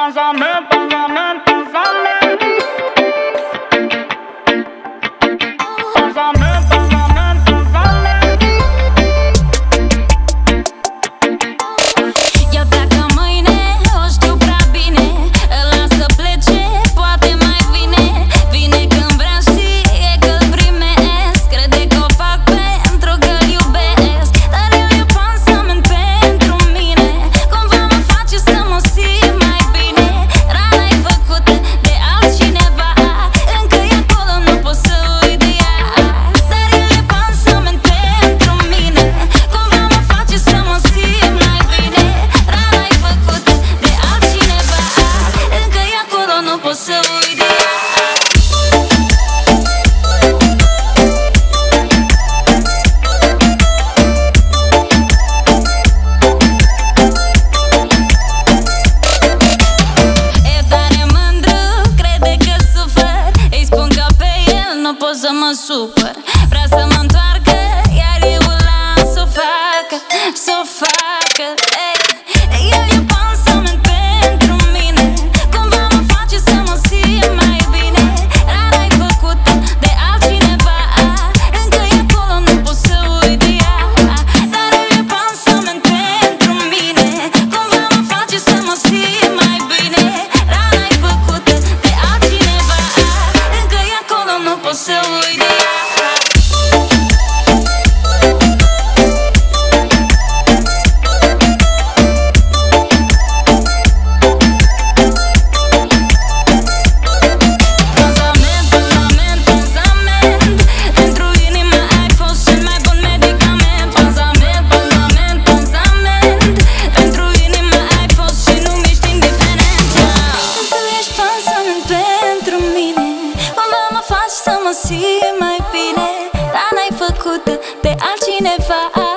Pansament, pansament, pansament. Pansament, pansament, pansament. Eu dacă mâine o știu prea bine, îl las să plece, poate mai vine. Vine când vrea și e că-l primesc. Crede că o fac pentru că-l iubesc, dar el e pansament pentru mine. Cumva mă face să mă simt mai bine. Rana-i făcută de altcineva, încă e acolo, nu pot să uit de ea. Dar el e pansament pentru mine. Cumva mă face să mă simt mai bine. Rana-i făcută de altcineva, încă e acolo, nu pot să uit de ea. E tare mândru, crede că sufăr. Îi spun că pe el nu pot să mă supăr. Vrea să mă întoarcă, iar eu îl las să o facă, să o facă. El e pansament pentru mine. Cumva mă face să mă simt mai bine. Rana-i făcută de altcineva, încă e acolo, nu pot să uit de ea. Dar el e pansament pentru mine. Cumva mă face să mă simt mai bine. Rana-i făcută de altcineva, încă e acolo, nu pot să uit de ea. Pansament, pansament, pansament. Pentru inimă ai fost cel mai bun medicament. Pansament, pansament, pansament. Pentru inimă ai fost și nu miști indiferent. Tu ești pansament pentru mine. Cumva mă faci să mă simt mai bine. Rana-i făcută de altcineva.